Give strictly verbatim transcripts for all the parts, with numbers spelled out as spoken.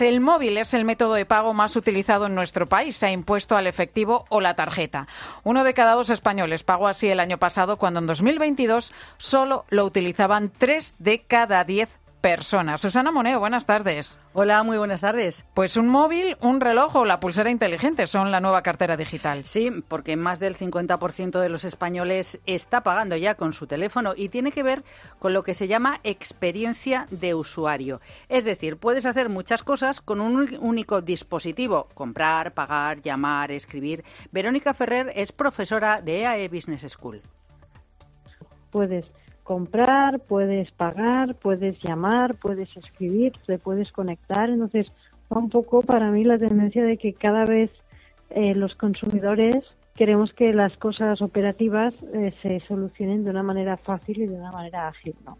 El móvil es el método de pago más utilizado en nuestro país. Se ha impuesto al efectivo o la tarjeta. Uno de cada dos españoles pagó así el año pasado, cuando en dos mil veintidós solo lo utilizaban tres de cada diez personas. Susana Moneo, buenas tardes. Hola, muy buenas tardes. Pues un móvil, un reloj o la pulsera inteligente son la nueva cartera digital. Sí, porque más del cincuenta por ciento de los españoles está pagando ya con su teléfono y tiene que ver con lo que se llama experiencia de usuario. Es decir, puedes hacer muchas cosas con un único dispositivo: comprar, pagar, llamar, escribir. Verónica Ferrer es profesora de E A E Business School. Puedes comprar, puedes pagar, puedes llamar, puedes escribir, te puedes conectar. Entonces, va un poco para mí la tendencia de que cada vez eh, los consumidores queremos que las cosas operativas eh, se solucionen de una manera fácil y de una manera ágil, ¿no?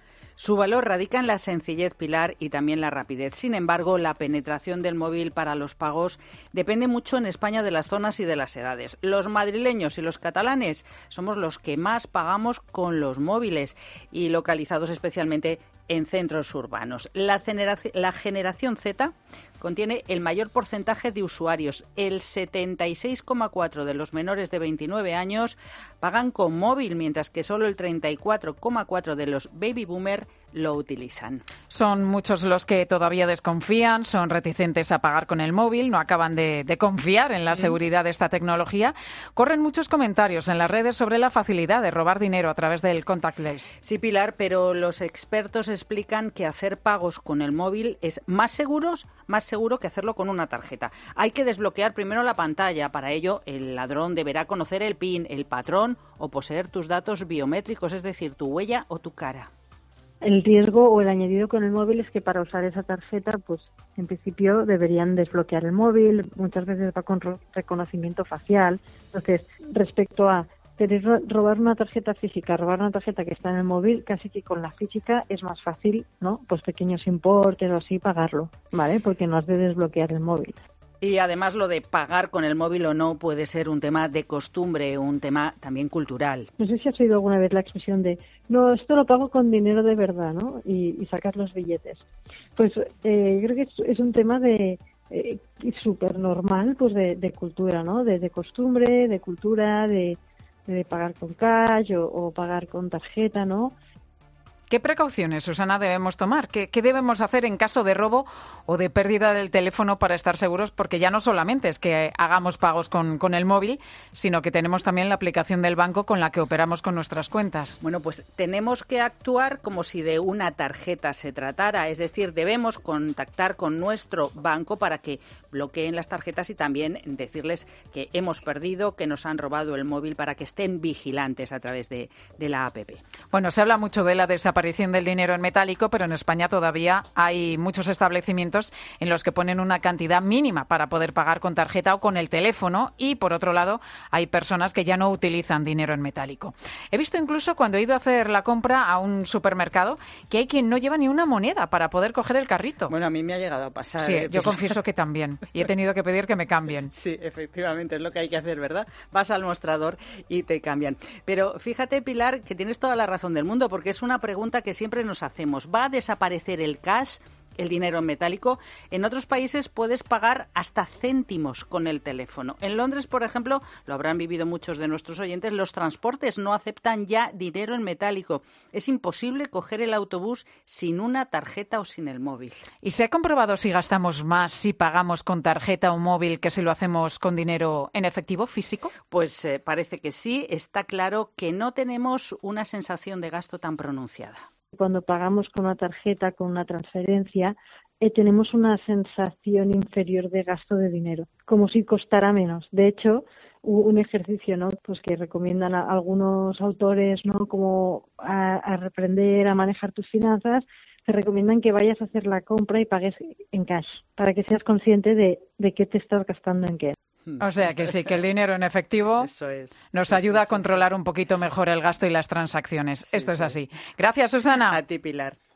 Su valor radica en la sencillez, Pilar, y también la rapidez. Sin embargo, la penetración del móvil para los pagos depende mucho en España de las zonas y de las edades. Los madrileños y los catalanes somos los que más pagamos con los móviles y localizados especialmente en centros urbanos. La, generac- la generación Z contiene el mayor porcentaje de usuarios. El setenta y seis coma cuatro por ciento de los menores de veintinueve años pagan con móvil, mientras que solo el treinta y cuatro coma cuatro por ciento de los baby boomer lo utilizan. Son muchos los que todavía desconfían, son reticentes a pagar con el móvil, no acaban de, de confiar en la seguridad de esta tecnología. Corren muchos comentarios en las redes sobre la facilidad de robar dinero a través del contactless. Sí, Pilar, pero los expertos explican que hacer pagos con el móvil es más seguros, más seguro que hacerlo con una tarjeta. Hay que desbloquear primero la pantalla. Para ello, el ladrón deberá conocer el PIN, el patrón o poseer tus datos biométricos, es decir, tu huella o tu cara. El riesgo o el añadido con el móvil es que para usar esa tarjeta, pues en principio deberían desbloquear el móvil, muchas veces va con reconocimiento facial. Entonces, respecto a querer robar una tarjeta física, robar una tarjeta que está en el móvil, casi que con la física es más fácil, ¿no? Pues pequeños importes o así pagarlo, ¿vale? Porque no has de desbloquear el móvil. Y además lo de pagar con el móvil o no puede ser un tema de costumbre, un tema también cultural. No sé si has oído alguna vez la expresión de no, esto lo pago con dinero de verdad, ¿no? Y, y sacar los billetes. Pues eh, creo que es, es un tema de eh, súper normal, pues de, de cultura, ¿no? De, de costumbre, de cultura, de, de pagar con cash o, o pagar con tarjeta, ¿no? ¿Qué precauciones, Susana, debemos tomar? ¿Qué, ¿Qué debemos hacer en caso de robo o de pérdida del teléfono para estar seguros? Porque ya no solamente es que hagamos pagos con, con el móvil, sino que tenemos también la aplicación del banco con la que operamos con nuestras cuentas. Bueno, pues tenemos que actuar como si de una tarjeta se tratara, es decir, debemos contactar con nuestro banco para que bloqueen las tarjetas y también decirles que hemos perdido, que nos han robado el móvil, para que estén vigilantes a través de, de la app. Bueno, se habla mucho de la desaparición aparición del dinero en metálico, pero en España todavía hay muchos establecimientos en los que ponen una cantidad mínima para poder pagar con tarjeta o con el teléfono, y por otro lado hay personas que ya no utilizan dinero en metálico. He visto incluso cuando he ido a hacer la compra a un supermercado que hay quien no lleva ni una moneda para poder coger el carrito. Bueno, a mí me ha llegado a pasar. Sí, ¿eh? Yo confieso que también, y he tenido que pedir que me cambien. Sí, efectivamente, es lo que hay que hacer, ¿verdad? Vas al mostrador y te cambian. Pero fíjate, Pilar, que tienes toda la razón del mundo, porque es una pregunta que siempre nos hacemos. ¿Va a desaparecer el cash, el dinero en metálico? En otros países puedes pagar hasta céntimos con el teléfono. En Londres, por ejemplo, lo habrán vivido muchos de nuestros oyentes, los transportes no aceptan ya dinero en metálico. Es imposible coger el autobús sin una tarjeta o sin el móvil. ¿Y se ha comprobado si gastamos más si pagamos con tarjeta o móvil que si lo hacemos con dinero en efectivo, físico? Pues eh, parece que sí. Está claro que no tenemos una sensación de gasto tan pronunciada. Cuando pagamos con una tarjeta, con una transferencia, eh, tenemos una sensación inferior de gasto de dinero, como si costara menos. De hecho, un ejercicio, ¿no?, pues que recomiendan a algunos autores, ¿no?, como a, a reprender, a manejar tus finanzas, te recomiendan que vayas a hacer la compra y pagues en cash, para que seas consciente de, de qué te estás gastando en qué. O sea que sí, que el dinero en efectivo Eso es. nos sí, ayuda sí, a controlar sí, sí. un poquito mejor el gasto y las transacciones. Sí, Esto es sí. así. Gracias, Susana. A ti, Pilar.